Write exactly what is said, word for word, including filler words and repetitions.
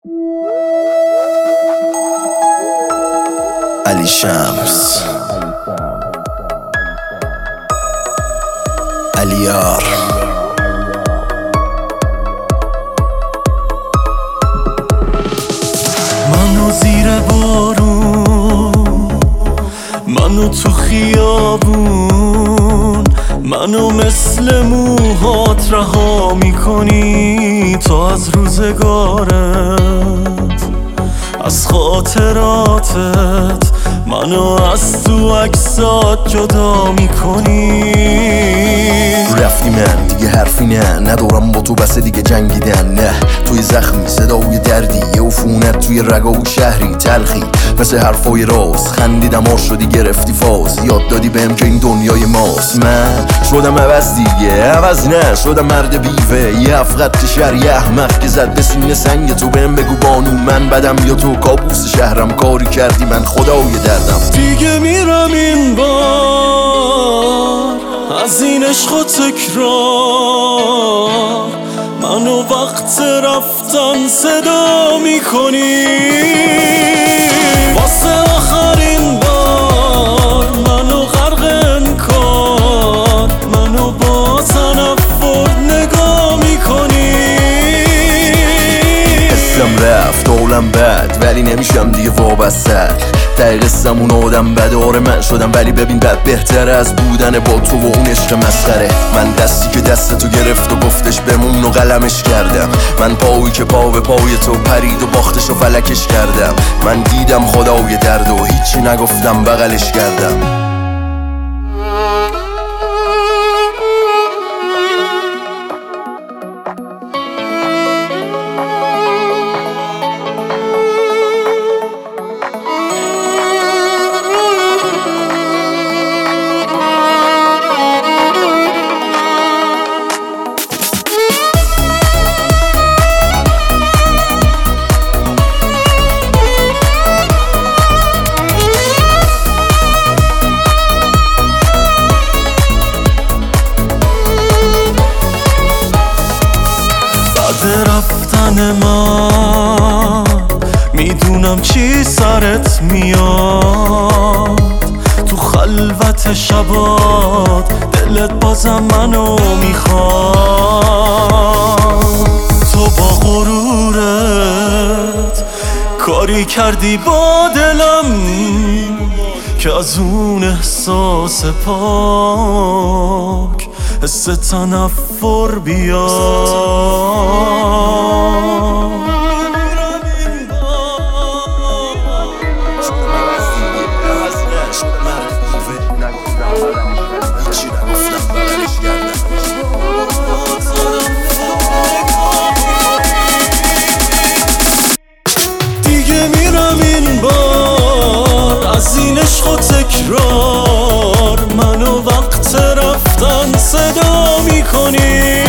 علی شمس، علیار، منو زیر بارون، منو تو خیابون، منو مثل موهات رها میکنی تو از روزگارت، از خاطراتت منو از تو عکسات جدا میکنی. رفتی من دیگه حرفی نه، ندارم با تو بسه دیگه جنگیدن. نه توی زخمی صدای دردی، یه عفونت توی رگا و شهری تلخی مثل حرفای راست. خندیدم آر شدی گرفتی فاز، یاد دادی بهم که این دنیای ماست. من شدم عوض دیگه، عوض نه شدم مرد بیوه، یه هفت شهر یه احمق که زد به سینه سنگ تو. بهم بگو بانو من بدم یا تو کابوس شهرم، کاری کردی من خدای دردم. دیگه میرم این بار از این عشق و تکرار، منو وقت رفتن صدا میکنی. واسه آخرین بار منو غرق انکار، منو با تنفر نگاه میکنی. اسلم رفت عالم بد ولی نمیشم دیگه وابسته. دقیقه سمون آدم بده، آره من شدم ولی ببین بد بهتره از بودن با تو و اون عشق مسخره. من دستی که دست تو گرفت و گفتش بمون و قلمش کردم. من پایی که پا به پای تو پرید و باختش و فلکش کردم. من دیدم خدای درد و هیچی نگفتم بغلش کردم. رفتن من میدونم چی سرت میاد، تو خلوت شبات دلت بازم منو میخواد. تو با غرورت کاری کردی با دلم که از اون احساس پاک حس تنفر بیاد. دیگه میرم این بار از این عشق و تکرار، منو وقت رفتن صدا میکنی.